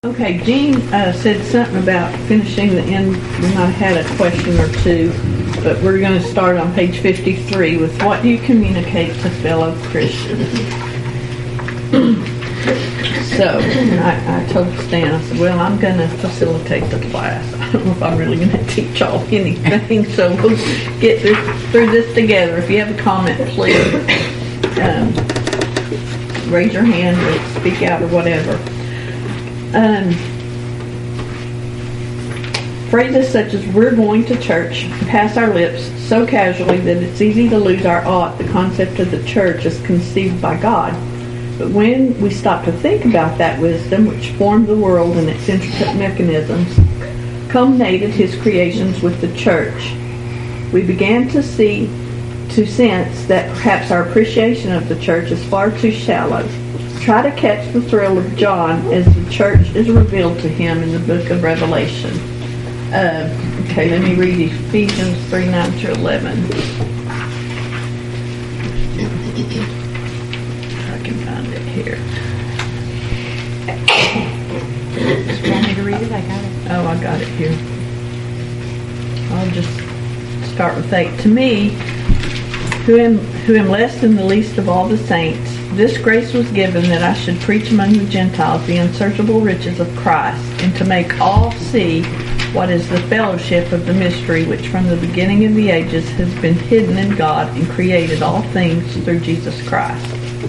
Okay, Jean said something about finishing the end. We might have had a question or two, but we're going to start on page 53 with what do you communicate to fellow Christians? So I told Stan, I said, well, I'm going to facilitate the class. I don't know if I'm really going to teach y'all anything, so we'll get through this together. If you have a comment, please raise your hand or speak out or whatever. Phrases such as we're going to church pass our lips so casually that it's easy to lose our awe at the concept of the church as conceived by God. But when we stop to think about that wisdom which formed the world and its intricate mechanisms, culminated his creations with the church, we began to sense that perhaps our appreciation of the church is far too shallow. Try to catch the thrill of John as the church is revealed to him in the book of Revelation. Okay, let me read Ephesians 3:9-11. If I can find it here. Do you want me to read it? I got it. Oh, I got it here. I'll just start with 8. To me, who am less than the least of all the saints, this grace was given that I should preach among the Gentiles the unsearchable riches of Christ, and to make all see what is the fellowship of the mystery which from the beginning of the ages has been hidden in God and created all things through Jesus Christ.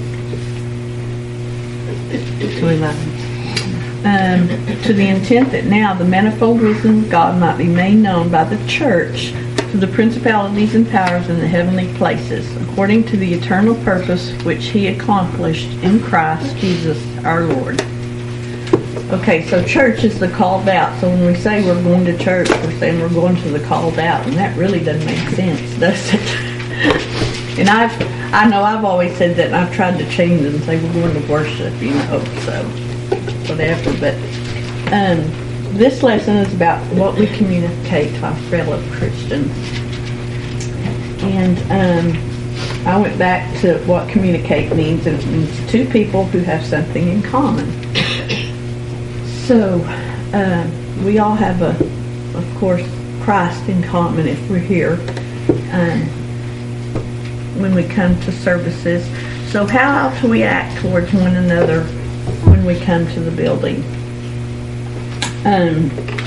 To the intent that now the manifold wisdom of God might be made known by the church to the principalities and powers in the heavenly places, according to the eternal purpose which he accomplished in Christ Jesus our Lord. Okay, so church is the called out. So when we say we're going to church, we're saying we're going to the called out, and that really doesn't make sense, does it? And I know I've always said that, and I've tried to change it and say we're going to worship, so whatever. But this lesson is about what we communicate to our fellow Christians. And I went back to what communicate means, and it means two people who have something in common. So we all have, of course, Christ in common if we're here when we come to services. So how do we act towards one another when we come to the building? And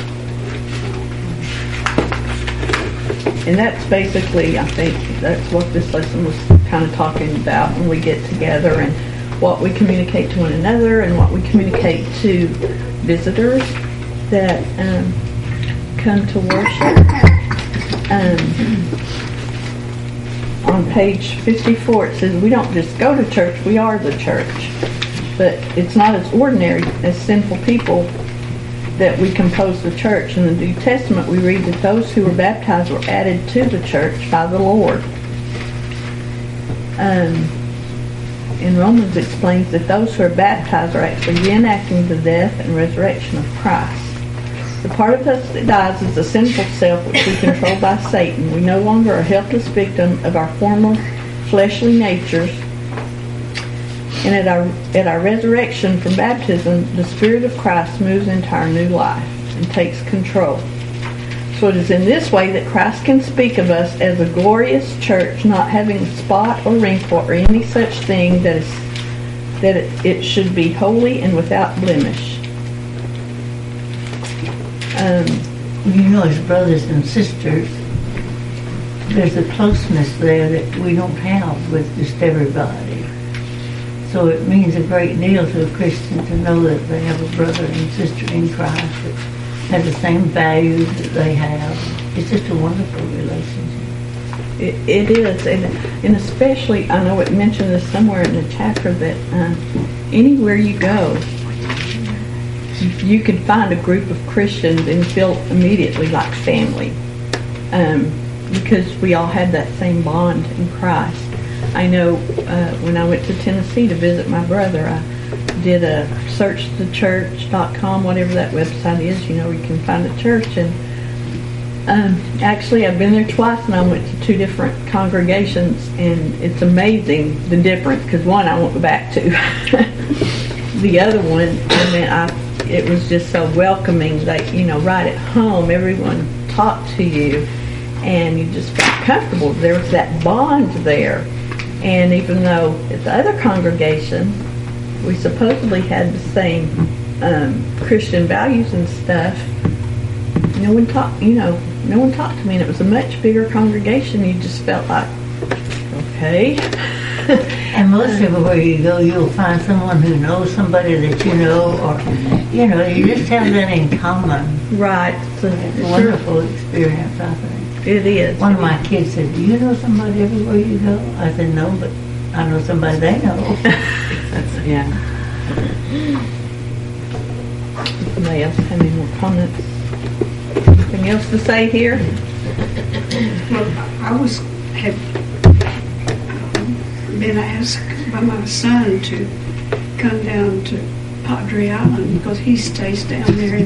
that's basically, I think, that's what this lesson was kind of talking about when we get together, and what we communicate to one another and what we communicate to visitors that come to worship. On page 54 it says we don't just go to church, we are the church. But it's not as ordinary as sinful people that we compose the church. In the New Testament we read that those who were baptized were added to the church by the Lord. In Romans it explains that those who are baptized are actually reenacting the death and resurrection of Christ. The part of us that dies is the sinful self which we control by Satan. We no longer are a helpless victim of our former fleshly natures. And at our resurrection from baptism, the Spirit of Christ moves into our new life and takes control. So it is in this way that Christ can speak of us as a glorious church, not having a spot or wrinkle or any such thing, that it should be holy and without blemish. As brothers and sisters, there's a closeness there that we don't have with just everybody. So it means a great deal to a Christian to know that they have a brother and sister in Christ that have the same values that they have. It's just a wonderful relationship. It is, and especially, I know it mentioned this somewhere in the chapter, that anywhere you go, you can find a group of Christians and feel immediately like family, because we all have that same bond in Christ. I know when I went to Tennessee to visit my brother, I did a searchthechurch.com, whatever that website is, you can find a church. And actually I've been there twice, and I went to two different congregations, and it's amazing the difference, because one I won't go back to. The other one, it was just so welcoming that, right at home, everyone talked to you, and you just felt comfortable. There was that bond there. And even though at the other congregation, we supposedly had the same Christian values and stuff, no one talked to me, and it was a much bigger congregation. You just felt like, okay. And most everywhere you go, you'll find someone who knows somebody that you know, or, you just have that in common. Right. So, It's a wonderful experience, I think. it is. One of my kids said, do you know somebody everywhere you go? I said, no, but I know somebody they know. Yeah. Anybody else have any more comments? Anything else to say here? Well, had been asked by my son to come down to Padre Island because he stays down there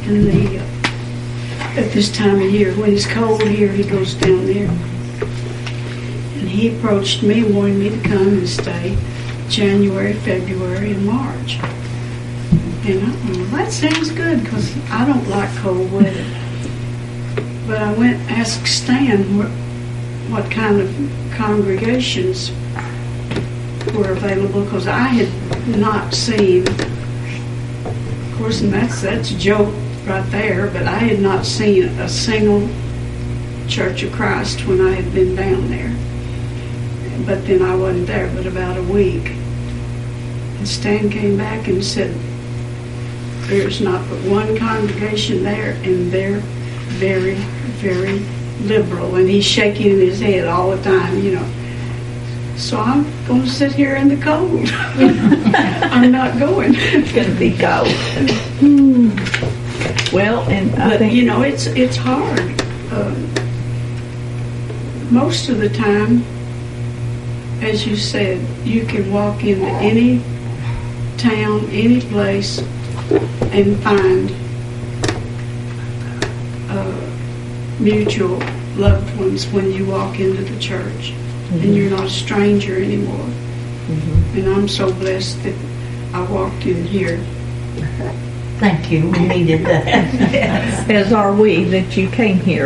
at this time of year. When it's cold here, he goes down there. And he approached me, wanting me to come and stay January, February, and March. And I thought, well, that sounds good because I don't like cold weather. But I went and asked Stan what kind of congregations were available because I had not seen, of course, and that's a joke right there, but I had not seen a single Church of Christ when I had been down there. But then I wasn't there but about a week. And Stan came back and said, there's not but one congregation there, and they're very, very liberal. And he's shaking his head all the time, So I'm going to sit here in the cold. I'm not going. It's going to be cold. Well, and I think it's hard. Most of the time, as you said, you can walk into any town, any place, and find mutual loved ones when you walk into the church. And you're not a stranger anymore. And I'm so blessed that I walked in here. Thank you. We needed that. Yes. as are we that you came here.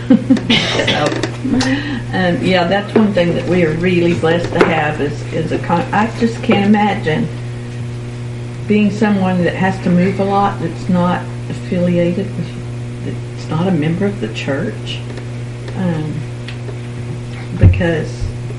Yeah, that's one thing that we are really blessed to have is I just can't imagine being someone that has to move a lot that's not affiliated with, that's not a member of the church, because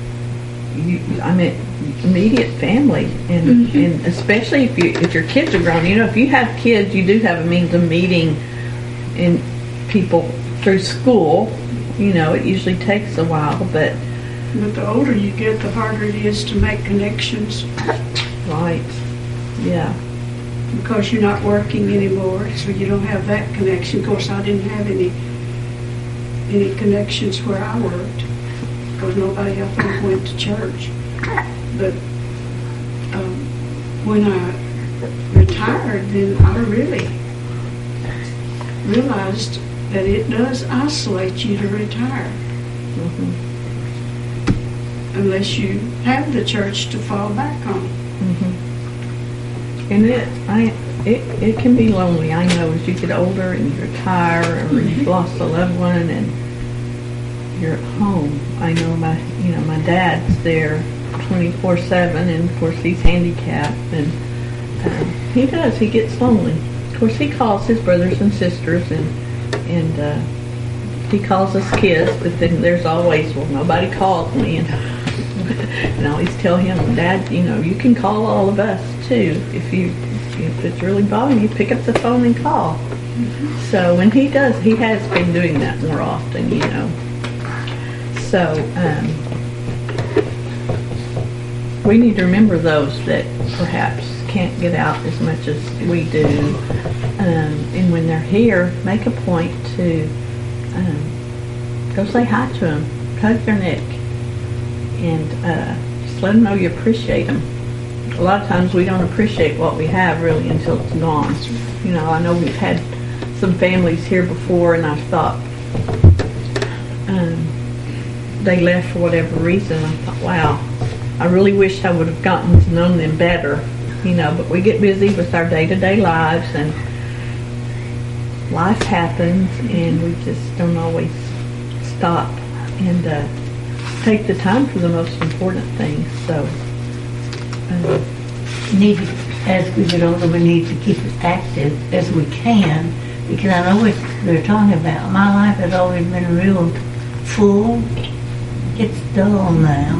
immediate family, and especially if your kids are grown. If you have kids, you do have a means of meeting in people through school. It usually takes a while, but the older you get, the harder it is to make connections. Right. Yeah. Because you're not working anymore, so you don't have that connection. Of course, I didn't have any connections where I worked because nobody else went to church. But when I retired, then I really realized that it does isolate you to retire. Unless you have the church to fall back on. And it can be lonely. I know as you get older and you retire, or you've lost a loved one, and you're at home. I know my dad's there 24/7, and of course he's handicapped, and he gets lonely. Of course he calls his brothers and sisters, and he calls us kids, but then there's always, well, nobody calls me, and I always tell him, Dad, you can call all of us too. If it's really bothering you, pick up the phone and call. So when he has been doing that more often, So we need to remember those that perhaps can't get out as much as we do, and when they're here, make a point to go say hi to them, hug their neck, and just let them know you appreciate them. A lot of times we don't appreciate what we have really until it's gone. I know we've had some families here before, and I've thought they left for whatever reason. I thought, wow, I really wish I would have gotten to know them better. but we get busy with our day-to-day lives, and life happens, and we just don't always stop and take the time for the most important things. So, As we get older, we need to keep as active as we can, because I know what they're talking about. My life has always been real full. It's dull now.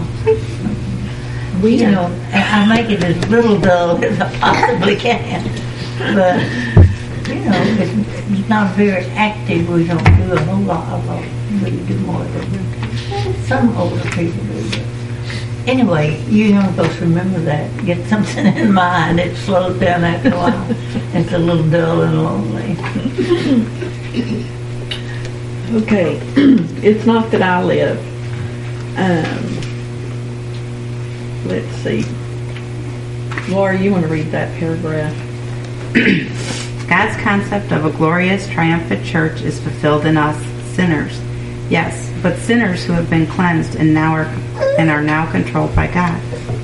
I make it as little dull as I possibly can. But, it's not very active. We don't do a whole lot of it. We do more than some older people do. Anyway, you're supposed to remember that. Get something in mind. It slows down after a while. It's a little dull and lonely. okay, it's not that I live. Let's see. Laura, you want to read that paragraph? God's concept of a glorious, triumphant church is fulfilled in us, sinners. Yes, but sinners who have been cleansed and are now controlled by God.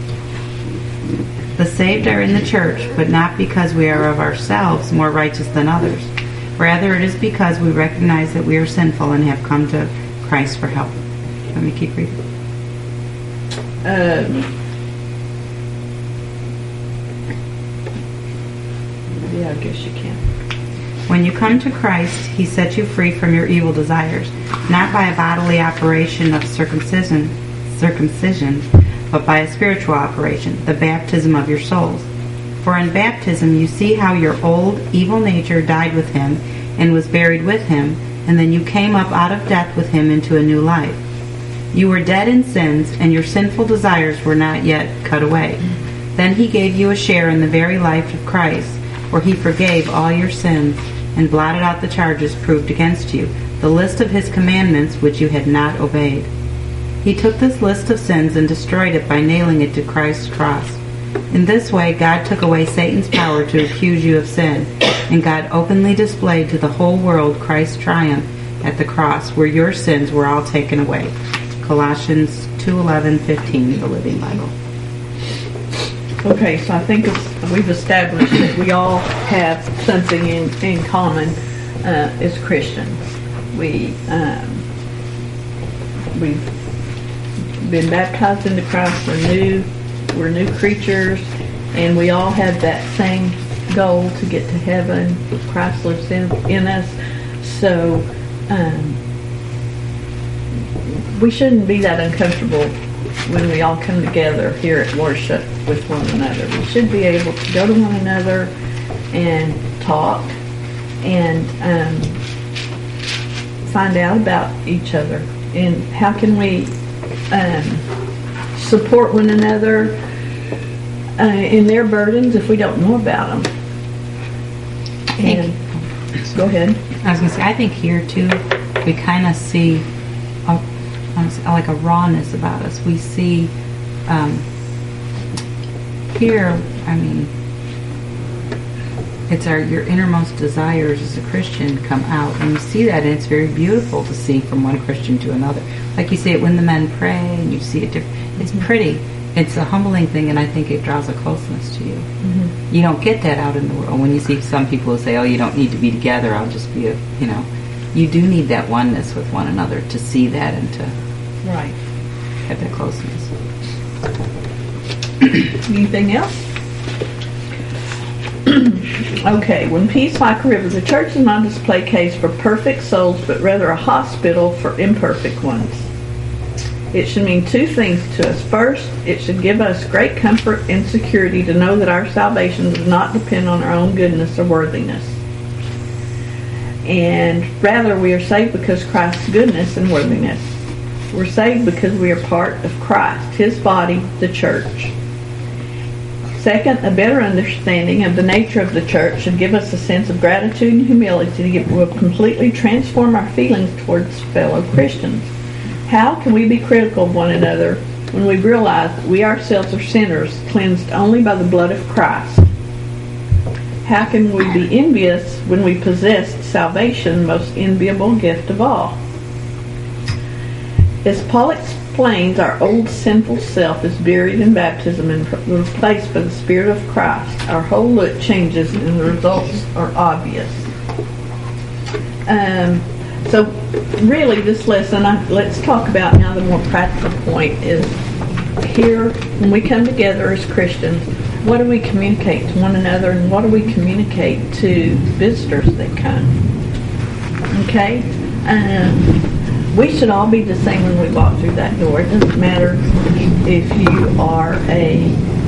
The saved are in the church, but not because we are of ourselves more righteous than others. Rather, it is because we recognize that we are sinful and have come to Christ for help. Let me keep reading. Yeah, I guess you can. When you come to Christ, He sets you free from your evil desires, not by a bodily operation of circumcision, but by a spiritual operation, the baptism of your souls. For in baptism you see how your old evil nature died with Him and was buried with Him, and then you came up out of death with Him into a new life. You were dead in sins, and your sinful desires were not yet cut away. Then He gave you a share in the very life of Christ, where He forgave all your sins and blotted out the charges proved against you, the list of His commandments which you had not obeyed. He took this list of sins and destroyed it by nailing it to Christ's cross. In this way, God took away Satan's power to accuse you of sin, and God openly displayed to the whole world Christ's triumph at the cross, where your sins were all taken away. Colossians 2:11-15, the Living Bible. Okay, so I think we've established that we all have something in common as Christians. We've been baptized into Christ. We're new creatures, and we all have that same goal to get to heaven. Christ lives in us, so we shouldn't be that uncomfortable when we all come together here at worship with one another. We should be able to go to one another and talk and find out about each other, and how can we support one another in their burdens if we don't know about them. And go ahead. I was going to say, I think here too, we kind of see like a rawness about us. We see here, it's your innermost desires as a Christian come out, and you see that, and it's very beautiful to see from one Christian to another. Like you see it when the men pray, and you see it different. It's pretty. It's a humbling thing, and I think it draws a closeness to you. Mm-hmm. You don't get that out in the world. When you see some people who say, "Oh, you don't need to be together. I'll just be you do need that oneness with one another to see that and to have that closeness. Anything else? Okay, when peace like a river, the church is not a display case for perfect souls, but rather a hospital for imperfect ones. It should mean two things to us. First, it should give us great comfort and security to know that our salvation does not depend on our own goodness or worthiness. And rather, we are saved because Christ's goodness and worthiness. We're saved because we are part of Christ, His body, the church. Second, a better understanding of the nature of the church should give us a sense of gratitude and humility that will completely transform our feelings towards fellow Christians. How can we be critical of one another when we realize that we ourselves are sinners, cleansed only by the blood of Christ? How can we be envious when we possess salvation, the most enviable gift of all? As Paul explains our old sinful self is buried in baptism and replaced by the Spirit of Christ, our whole look changes and the results are obvious. So really this lesson, let's talk about now the more practical point is here when we come together as Christians, what do we communicate to one another and what do we communicate to visitors that come? Okay? We should all be the same when we walk through that door. It doesn't matter if you are a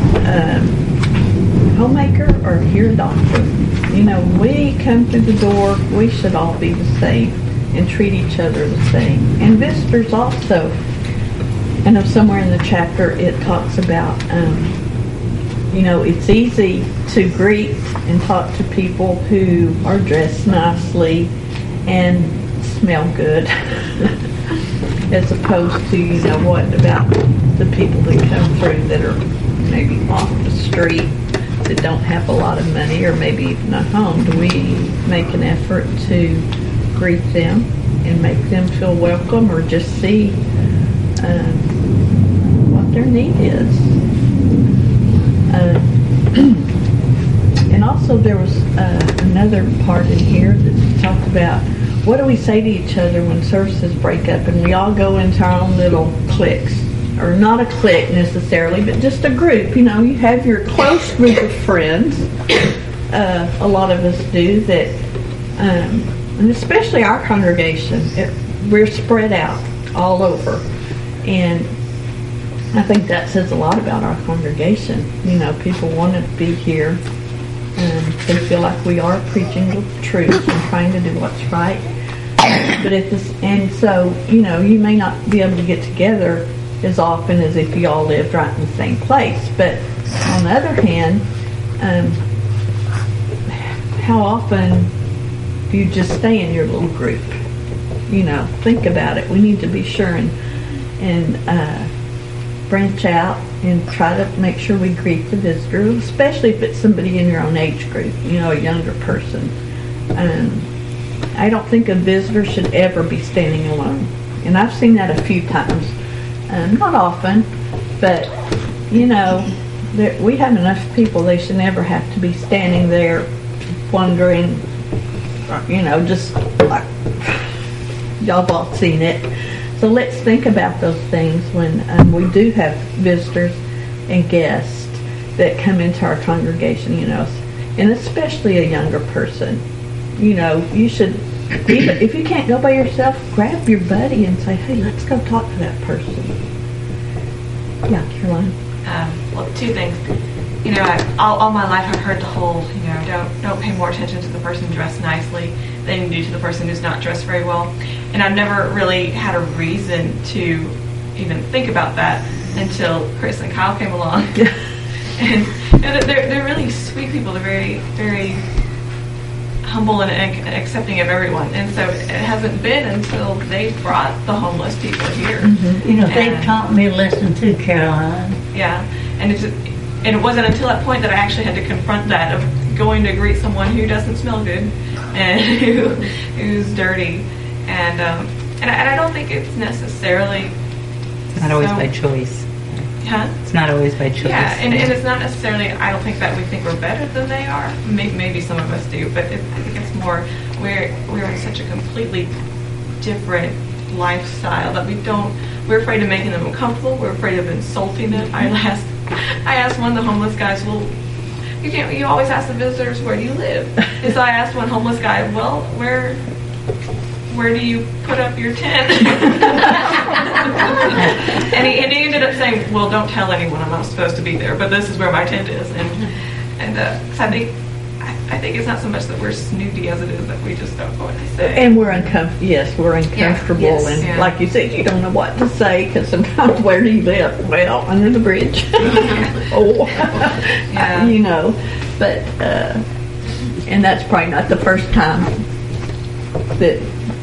homemaker or if you're a doctor. You know, when we come through the door, we should all be the same and treat each other the same. And visitors also. I know somewhere in the chapter it talks about, you know, it's easy to greet and talk to people who are dressed nicely and smell good as opposed to, you know, what about the people that come through that are maybe off the street that don't have a lot of money or maybe even a home. Do we make an effort to greet them and make them feel welcome or just see what their need is? And also there was another part in here that talked about what do we say to each other when services break up and we all go into our own little cliques, or not a clique necessarily, but just a group. You know, you have your close group of friends. A lot of us do that, and especially our congregation. We're spread out all over, and I think that says a lot about our congregation. You know, people want to be here, and they feel like we are preaching the truth and trying to do what's right. But and so, you know, you may not be able to get together as often as if you all lived right in the same place. But on the other hand, how often do you just stay in your little group? You know, think about it. We need to be sure and branch out and try to make sure we greet the visitor, especially if it's somebody in your own age group, you know, a younger person. I don't think a visitor should ever be standing alone. And I've seen that a few times. Not often, but, you know, we have enough people, they should never have to be standing there wondering, you know, just like, y'all have all seen it. So let's think about those things when we do have visitors and guests that come into our congregation, you know, and especially a younger person. You know, you should, even if you can't go by yourself, grab your buddy and say, hey, let's go talk to that person. Yeah, Caroline. Well, two things. You know, all my life I've heard the whole, you know, don't pay more attention to the person dressed nicely than you do to the person who's not dressed very well. And I've never really had a reason to even think about that until Chris and Kyle came along. And you know, they're really sweet people. They're very, very humble and accepting of everyone. And so it hasn't been until they brought the homeless people here. Mm-hmm. You know, they taught me a lesson too, Caroline. Yeah, and it wasn't until that point that I actually had to confront that of going to greet someone who doesn't smell good and who's dirty, and I don't think it's necessarily. It's not always by choice. Huh? It's not always by choice. Yeah, and it's not necessarily. I don't think that we think we're better than they are. Maybe some of us do, but I think it's more we're in such a completely different lifestyle that we're afraid of making them uncomfortable. We're afraid of insulting them. I asked one of the homeless guys, well, you always ask the visitors, where do you live? And so I asked one homeless guy, well, where do you put up your tent? and he ended up saying, well, don't tell anyone, I'm not supposed to be there, but this is where my tent is. And so I think it's not so much that we're snooty as it is that we just don't know what to say. And we're uncomfortable. Yes, we're uncomfortable. Yeah, yes, and yeah. like you said, you don't know what to say because sometimes where do you live? Well, under the bridge. Oh, Yeah. you know. But, and that's probably not the first time that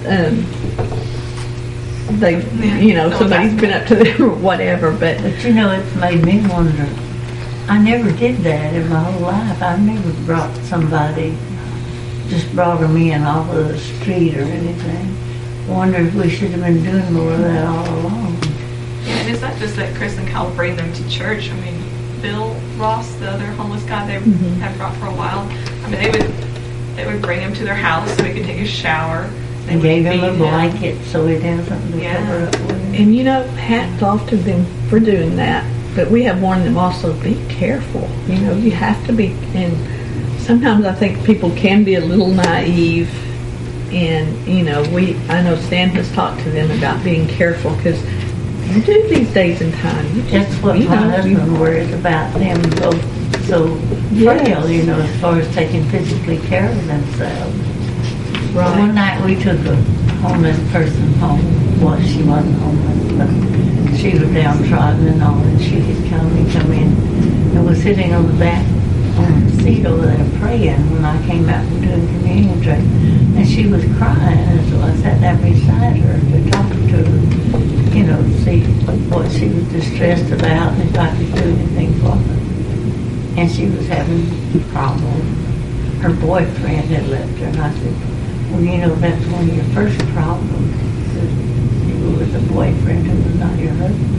you know, somebody's been up to them or whatever. But you know, it's made me wonder. I never did that in my whole life. I never brought somebody, just brought them in off of the street or anything. I wonder if we should have been doing more of that all along. And it's not just that Chris and Kyle bring them to church. I mean, Bill Ross, the other homeless guy they had brought for a while, I mean, they would bring him to their house so he could take a shower. They And would gave him feed a blanket so he didn't have something to Yeah. cover up with. And hats off to them for doing that. But we have warned them also, be careful. You have to be, and sometimes I think people can be a little naive. And, I know Stan has talked to them about being careful because you do these days and times. That's what my husband worries about, them both so frail, as far as taking physically care of themselves. Right. One night we took a homeless person home. Well, she wasn't homeless, but she was downtrodden and all, and she had come in and was sitting on the back on the seat over there praying when I came out from doing communion tray. And she was crying, and so I sat down beside her to talk to her, to see what she was distressed about and if I could do anything for her. And she was having problems. Her boyfriend had left her, and I said, well, that's one of your first problems. You were with a boyfriend who was not your husband.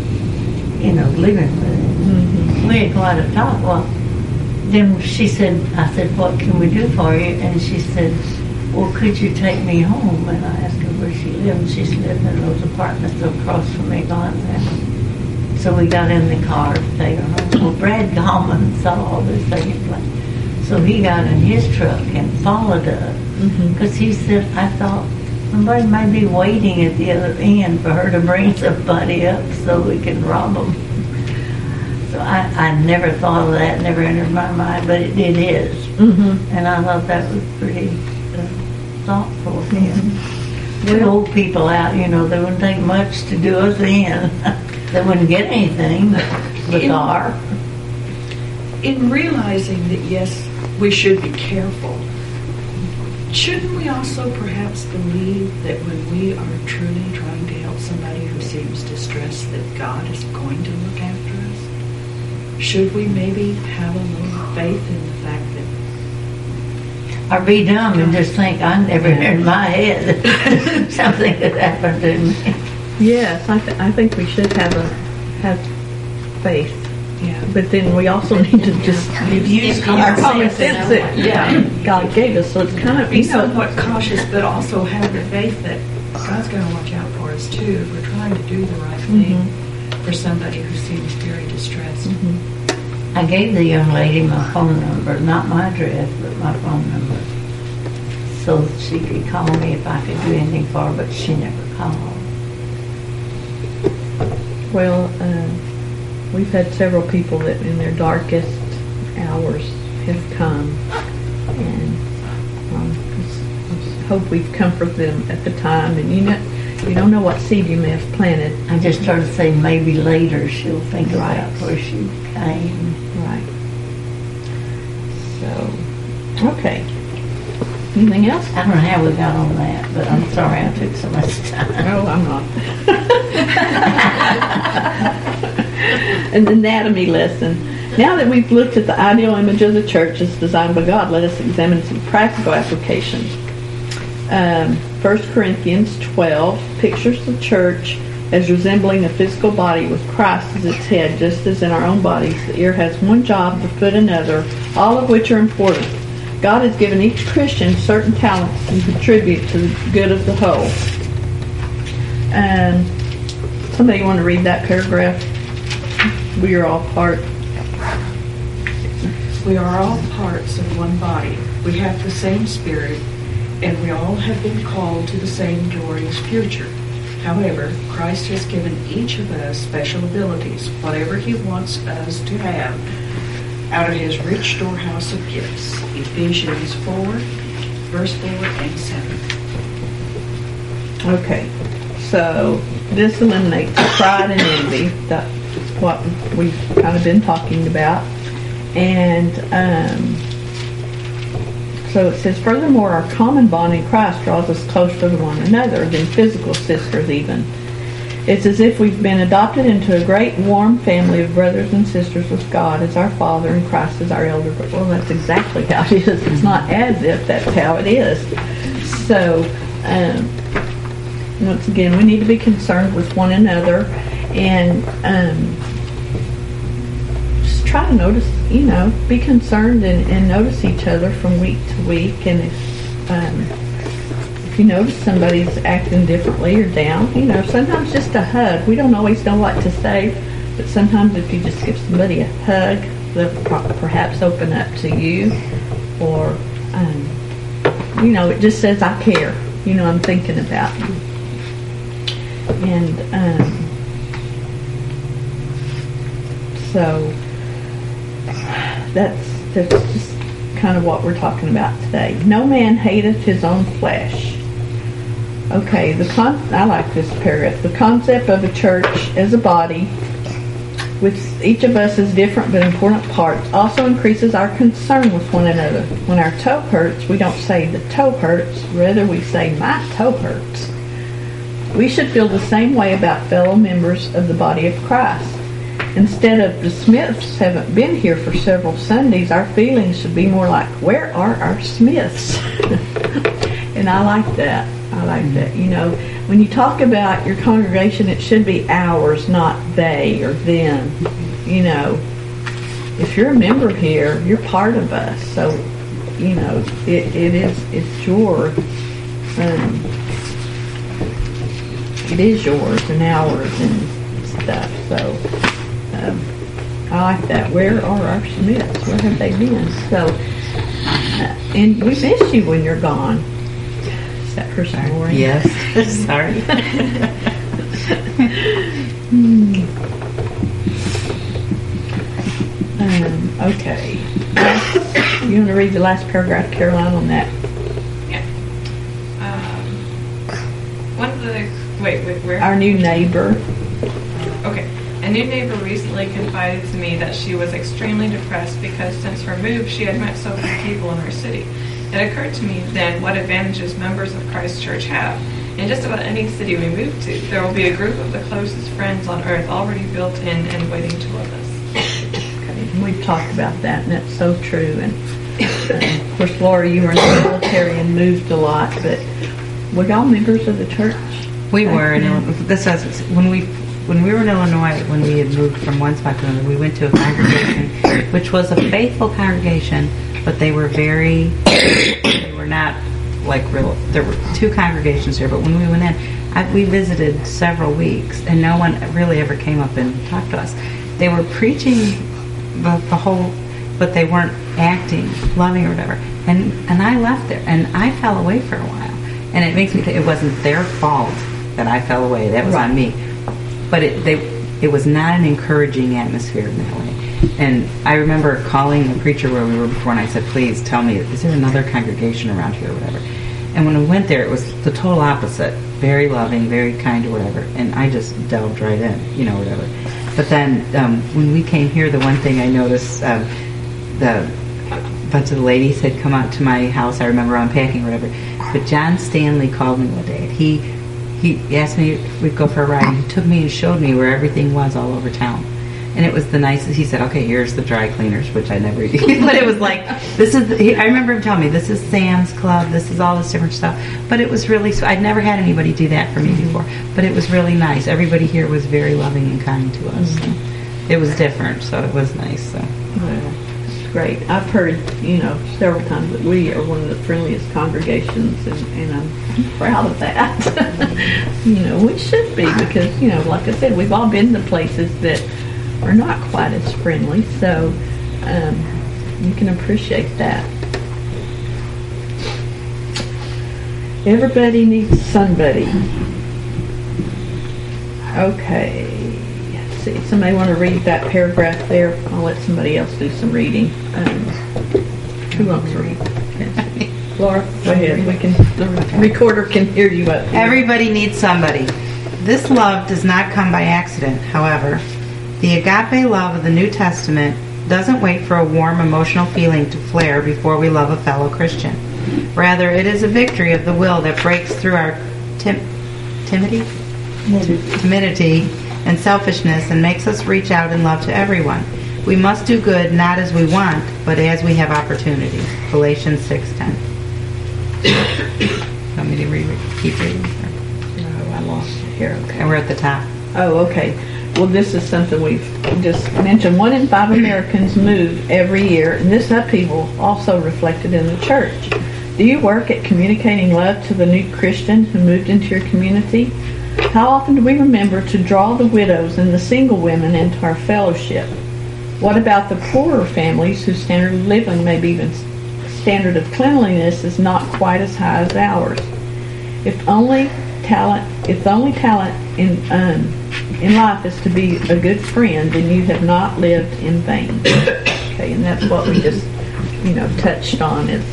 Living with him. Mm-hmm. We had quite a talk. Well, then she said, I said, what can we do for you? And she said, well, could you take me home? And I asked her where she lived, and she lived in those apartments across from McGon's house. So we got in the car to take her home. Well, Brad Gallman saw all this taking place. So he got in his truck and followed us. Because he said, I thought somebody might be waiting at the other end for her to bring somebody up so we can rob them. So I never thought of that, never entered my mind, but it is. And I thought that was pretty thoughtful of him. The old people out, they wouldn't take much to do us in. They wouldn't get anything, the car. In realizing that, yes, we should be careful, shouldn't we also perhaps believe that when we are truly trying to help somebody who seems distressed, that God is going to look after us? Should we maybe have a little faith in the fact that... Or be dumb and just think, I never in my head something could happen to me. Yes, I think we should have faith. Yeah. But then we also need to just use our common sense that God gave us. So it's kind of, be somewhat cautious, but also have the faith that God's going to watch out for us too if we're trying to do the right thing for somebody who seems very distressed. I gave the young lady my phone number, not my address, but my phone number, so that she could call me if I could do anything for her, but she never called. Well, we've had several people that in their darkest hours have come, and I hope we've comforted them at the time. And you don't know what seed you may have planted. I just started to say maybe later she'll think about where she came. Right. So, okay. Anything else? I don't know how we got on that, but I'm sorry I took so much time. No, I'm not. An anatomy lesson. Now that we've looked at the ideal image of the church as designed by God, let us examine some practical applications. 1 Corinthians 12 pictures the church as resembling a physical body with Christ as its head, just as in our own bodies. The ear has one job, the foot another, all of which are important. God has given each Christian certain talents to contribute to the good of the whole. Somebody want to read that paragraph? We are all part. We are all parts of one body. We have the same spirit, and we all have been called to the same glorious future. However, Christ has given each of us special abilities, whatever He wants us to have, out of His rich storehouse of gifts. Ephesians 4, verse 4 and 7. Okay, so this eliminates pride and envy. That's what we've kind of been talking about. And so it says, furthermore, our common bond in Christ draws us closer to one another than physical sisters even. It's as if we've been adopted into a great warm family of brothers and sisters with God as our Father and Christ as our elder. Well, that's exactly how it is. It's not as if, that's how it is. So, once again, we need to be concerned with one another. And just try to notice, be concerned and notice each other from week to week. And if you notice somebody's acting differently or down, sometimes just a hug. We don't always know what to say, but sometimes if you just give somebody a hug, they'll perhaps open up to you. Or, it just says, I care. I'm thinking about you. And so that's just kind of what we're talking about today. No man hateth his own flesh. Okay, I like this paragraph. The concept of a church as a body, with each of us as different but important parts, also increases our concern with one another. When our toe hurts, we don't say the toe hurts, rather we say my toe hurts. We should feel the same way about fellow members of the body of Christ. Instead of the Smiths haven't been here for several Sundays, our feelings should be more like, where are our Smiths? And I like that. When you talk about your congregation, it should be ours, not they or them. If you're a member here, you're part of us. So, it's your, it is yours and ours and stuff. So, I like that. Where are our Smiths? Where have they been? So, and we miss you when you're gone. Is that her snoring? Yes. Sorry. Okay. You want to read the last paragraph, Caroline, on that? Yeah. One of the where? Our new neighbor. Okay. A new neighbor recently confided to me that she was extremely depressed because since her move, she had met so few people in her city. It occurred to me then what advantages members of Christ Church have. In just about any city we move to, there will be a group of the closest friends on earth already built in and waiting to love us. Okay. We've talked about that, and that's so true. And of course, Laura, you were in the military and moved a lot, but were y'all members of the church? We were in Illinois. This was when we were in Illinois. When we had moved from one spot to another, we went to a congregation, which was a faithful congregation, but they were they were not like real. There were two congregations here, but when we went in, we visited several weeks, and no one really ever came up and talked to us. They were preaching the whole, but they weren't acting loving or whatever. And I left there, and I fell away for a while. And it makes me think it wasn't their fault that I fell away. That was on me. But it was not an encouraging atmosphere in that way. And I remember calling the preacher where we were before, and I said, please tell me, is there another congregation around here or whatever? And when we went there, it was the total opposite. Very loving, very kind or whatever. And I just delved right in, whatever. But then when we came here, the one thing I noticed, a bunch of the ladies had come out to my house. I remember unpacking or whatever. But John Stanley called me one day. He asked me if we'd go for a ride. He took me and showed me where everything was all over town. And it was the nicest. He said, okay, here's the dry cleaners, which I never did. But it was like, I remember him telling me, this is Sam's Club, this is all this different stuff. But it was really, I'd never had anybody do that for me before. But it was really nice. Everybody here was very loving and kind to us. Mm-hmm. It was different, so it was nice. So. Well, it's great. I've heard, several times that we are one of the friendliest congregations, and I'm proud of that. We should be because, like I said, we've all been to places that are not quite as friendly, so you can appreciate that. Everybody needs somebody. Okay, let's see. Somebody want to read that paragraph there? I'll let somebody else do some reading. Who wants to read? Laura, go ahead. The recorder can hear you up here. Everybody needs somebody. This love does not come by accident, however. The agape love of the New Testament doesn't wait for a warm emotional feeling to flare before we love a fellow Christian. Rather, it is a victory of the will that breaks through our timidity and selfishness and makes us reach out in love to everyone. We must do good not as we want, but as we have opportunity. Galatians 6:10. Want me to keep reading? No, I lost it here. Okay. And we're at the top. Oh, okay. well, this is something we've just mentioned. 1 in 5 Americans move every year, and this upheaval also reflected in the church. Do you work at communicating love to the new Christian who moved into your community? How often do we remember to draw the widows and the single women into our fellowship? What about the poorer families whose standard of living, maybe even standard of cleanliness, is not quite as high as ours? If the only talent in life is to be a good friend, then you have not lived in vain. Okay, and that's what we just, touched on, is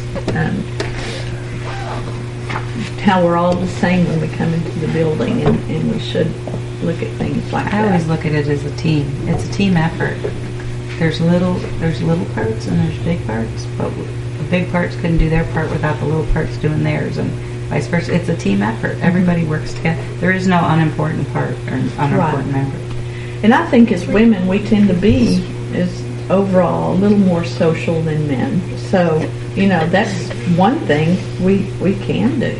how we're all the same when we come into the building, and we should look at things like that. I always look at it as a team. It's a team effort. There's little parts and there's big parts, but the big parts couldn't do their part without the little parts doing theirs, and vice versa. It's a team effort. Everybody works together. There is no unimportant part or unimportant member. And I think as women, we tend to be, as overall, a little more social than men. So, that's one thing we can do.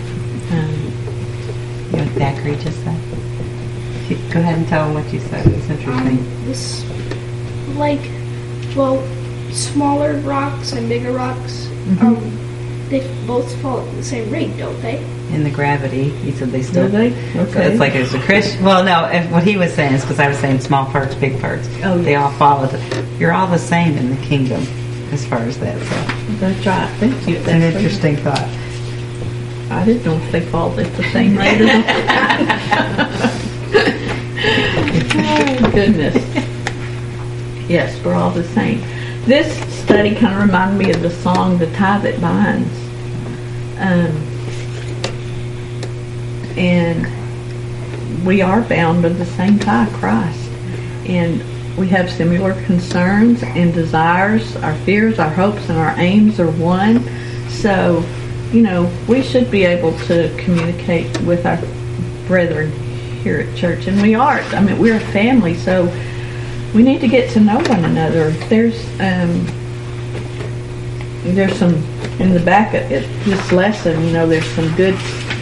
You know what Thackeray just said? Go ahead and tell them what you said. It's interesting. Smaller rocks and bigger rocks, they both fall at the same rate, don't they? In the gravity, he said they still. Do they? Okay. So it's like as a Christian. Well, no. What he was saying is because I was saying small parts, big parts. Oh, they all follow. You're all the same in the kingdom, as far as that. So That's right. Thank you. it's an interesting thought. I didn't know if they fall at the same rate. Oh, goodness. Yes, we're all the same. This study kind of reminded me of the song, The Tie That Binds. And we are bound by the same tie, Christ. And we have similar concerns and desires. Our fears, our hopes, and our aims are one. So, we should be able to communicate with our brethren here at church. And we are. We're a family, so we need to get to know one another. There's some, in the back of this lesson, there's some good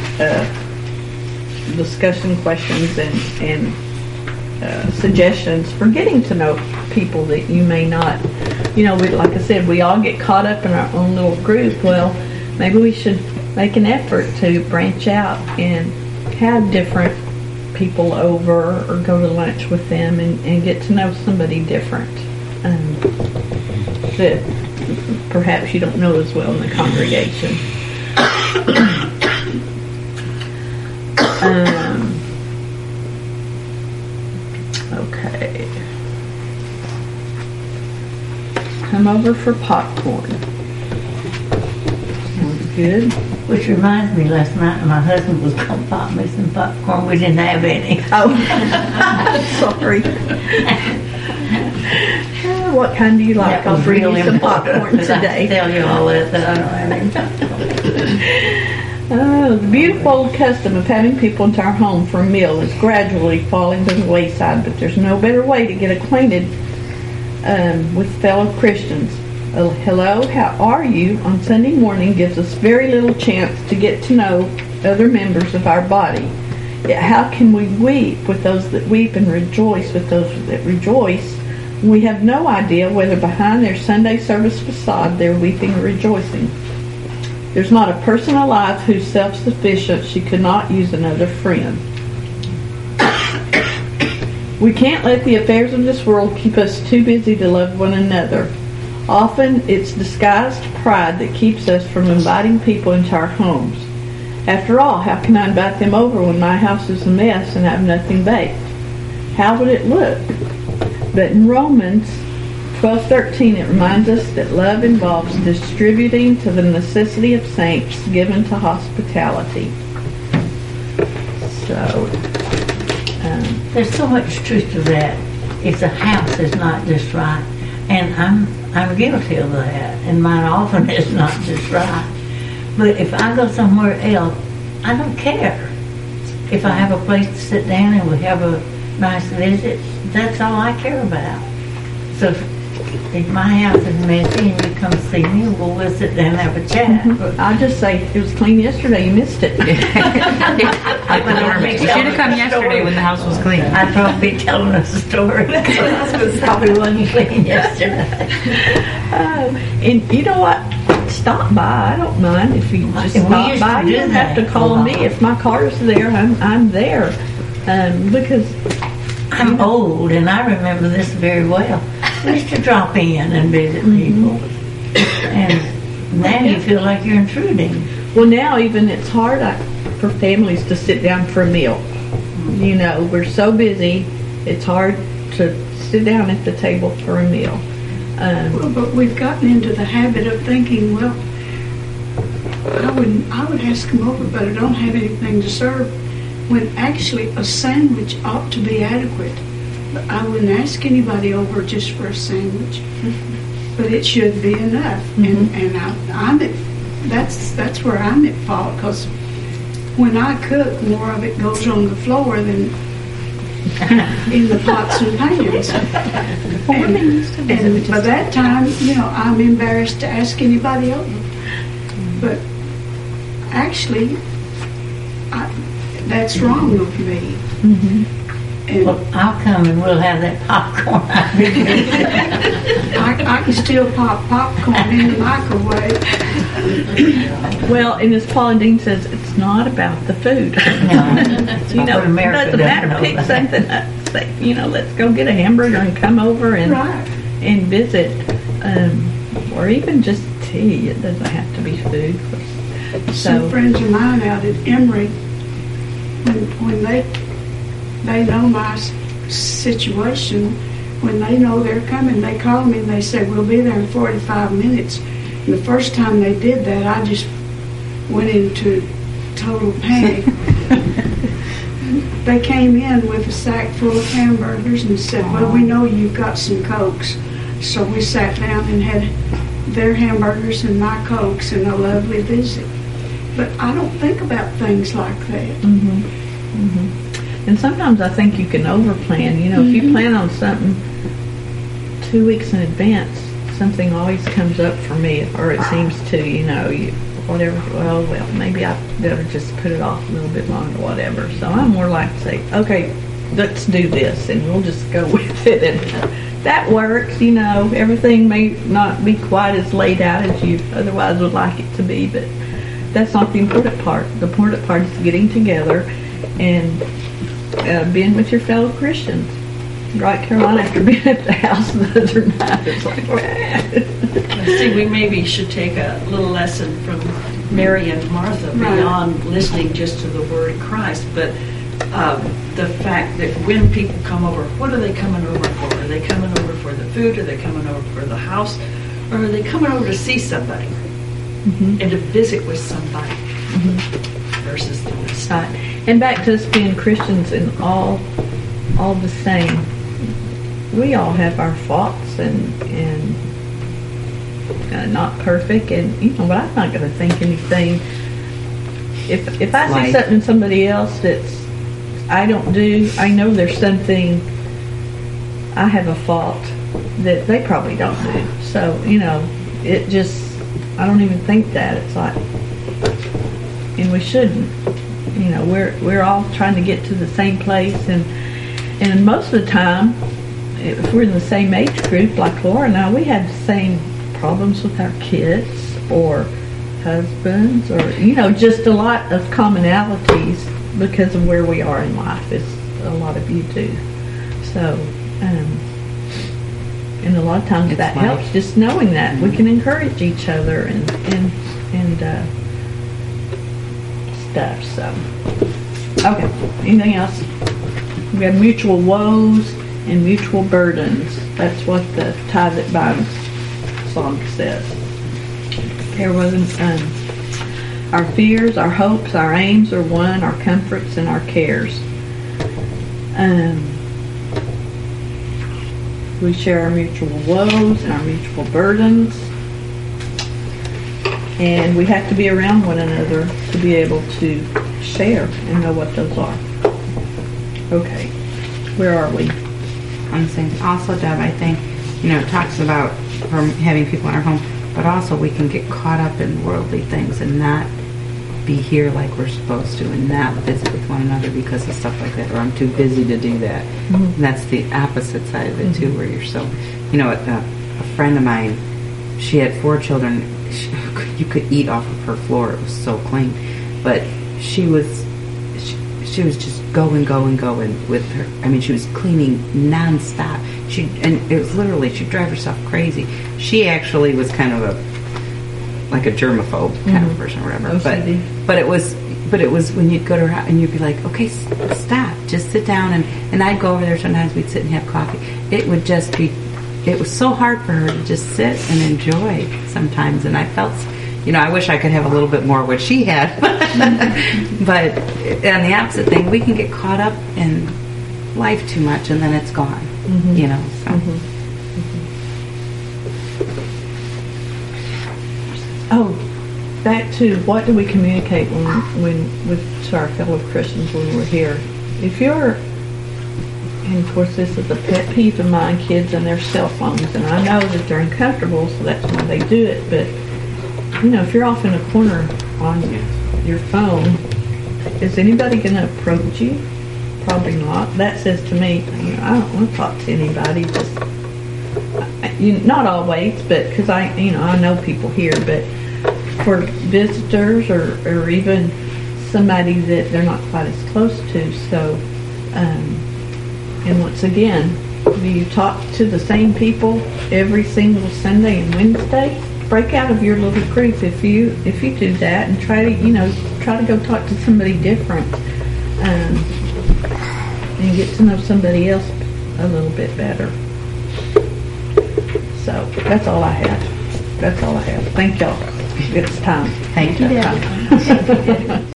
discussion questions and suggestions for getting to know people that you may not, like I said, we all get caught up in our own little group. Well, maybe we should make an effort to branch out and have different people over or go to lunch with them and get to know somebody different that perhaps you don't know as well in the congregation. Okay. Come over for popcorn. Sounds good. Which reminds me, last night my husband was going to pop me some popcorn. We didn't have any. Oh, sorry. What kind do you like? I'll bring you some popcorn today. I tell you all that I don't have any popcorn. The beautiful old custom of having people into our home for a meal is gradually falling to the wayside, but there's no better way to get acquainted with fellow Christians. Hello, how are you on Sunday morning gives us very little chance to get to know other members of our body. Yet how can we weep with those that weep and rejoice with those that rejoice? We have no idea whether behind their Sunday service facade they're weeping or rejoicing. There's not a person alive who's self-sufficient she could not use another friend. We can't let the affairs of this world keep us too busy to love one another. Often it's disguised pride that keeps us from inviting people into our homes. After all, how can I invite them over when my house is a mess and I have nothing baked? How would it look? But in Romans 12:13, it reminds us that love involves distributing to the necessity of saints given to hospitality. So, there's so much truth to that. If the house is not just right, and I'm guilty of that, and mine often is not just right. But if I go somewhere else, I don't care. If I have a place to sit down and we have a nice visit, that's all I care about. So if my house is messy and you come see me, we'll sit down and have a chat. I'll just say, it was clean yesterday, you missed it. Like the doorman. You should have come yesterday when the house was clean. I'd probably be telling us a story. Probably wasn't clean yesterday. And you know what? Stop by. I don't mind if you just We stop used by. to You do don't have that to call a lot. me. If my car's there, I'm there. Because I'm old, and I remember this very well. We used to drop in and visit people, and now you feel like you're intruding. well, now even it's hard for families to sit down for a meal. You know, we're so busy. It's hard to sit down at the table for a meal. Well, but we've gotten into the habit of thinking, well, I would ask them over, but I don't have anything to serve. When actually a sandwich ought to be adequate. But I wouldn't ask anybody over just for a sandwich. But it should be enough. And I'm at, that's where I'm at fault, because when I cook, more of it goes on the floor than in the pots and pans. And by that time, you know, I'm embarrassed to ask anybody over. But actually, that's wrong of me. And Well, I'll come and we'll have that popcorn. I can still pop popcorn in the microwave. Well, and as Paula Dean says, it's not about the food. You know, But America it doesn't matter. doesn't know Pick that. something up. Say, you know, let's go get a hamburger and come over and Right. and visit, or even just tea. It doesn't have to be food. Some So, friends of mine out at Emory, when they know my situation, when they know they're coming, they call me and they say, we'll be there in 45 minutes. And the first time they did that, I just went into total panic. They came in with a sack full of hamburgers and said, well, we know you've got some Cokes. So we sat down and had their hamburgers and my Cokes and a lovely visit. But I don't think about things like that. and sometimes I think you can overplan. You know, if you plan on something 2 weeks in advance, something always comes up for me, or it seems to. You know, whatever. Well, maybe I better just put it off a little bit longer, whatever. So I'm more like to say, okay, let's do this, and we'll just go with it, and that works. You know, everything may not be quite as laid out as you otherwise would like it to be, but that's not the important part. The important part is getting together and being with your fellow Christians. Right, Caroline, after being at the house the other night, it's like, See, we maybe should take a little lesson from Mary and Martha beyond listening just to the word of Christ, but the fact that when people come over, what are they coming over for? Are they coming over for the food? Are they coming over for the house? Or are they coming over to see somebody and to visit with somebody versus the rest? Right. And back to us being Christians and all the same. We all have our faults and not perfect, and you know, but I'm not going to think anything. If I see something in somebody else that's I don't do, I know there's something I have a fault that they probably don't do. So you know, it just I don't even think that. It's like, and we shouldn't. You know, we're all trying to get to the same place, and most of the time, if we're in the same age group, like Laura and I, we have the same problems with our kids or husbands, or you know, just a lot of commonalities because of where we are in life, as a lot of you do. So, and a lot of times that helps, just knowing that we can encourage each other and stuff. So, okay, anything else? We have mutual woes and mutual burdens. That's what the Tie That Binds song says. There wasn't our fears, our hopes, our aims are one, our comforts and our cares. We share our mutual woes and our mutual burdens. And we have to be around one another to be able to share and know what those are. Okay, where are we? I'm saying also, Deb, I think it talks about from having people in our home, but also we can get caught up in worldly things and not be here like we're supposed to, and not visit with one another because of stuff like that, or I'm too busy to do that. And that's the opposite side of it too, where you're so, a friend of mine, she had 4 children. You could eat off of her floor; it was so clean. But she was just going with her. I mean, she was cleaning nonstop. And it was literally, she'd drive herself crazy. She actually was kind of like a germaphobe kind of person or whatever. OCD. But it was when you'd go to her house and you'd be like, okay, stop, just sit down. And I'd go over there sometimes. We'd sit and have coffee. It would just be, it was so hard for her to just sit and enjoy sometimes. And I felt, I wish I could have a little bit more what she had. But on the opposite thing, we can get caught up in life too much and then it's gone. So. Oh, back to what do we communicate when with to our fellow Christians when we're here? If you're, and of course this is a pet peeve of mine, kids and their cell phones, and I know that they're uncomfortable, so that's why they do it. But if you're off in a corner on your phone, is anybody going to approach you? Probably not. That says to me, I don't want to talk to anybody. Just not always, but because I know people here, but for visitors or even somebody that they're not quite as close to. So, and once again, do you talk to the same people every single Sunday and Wednesday? Break out of your little group if you do that, and try to go talk to somebody different, and get to know somebody else a little bit better. So that's all I have. Thank y'all. It's time. Thank you.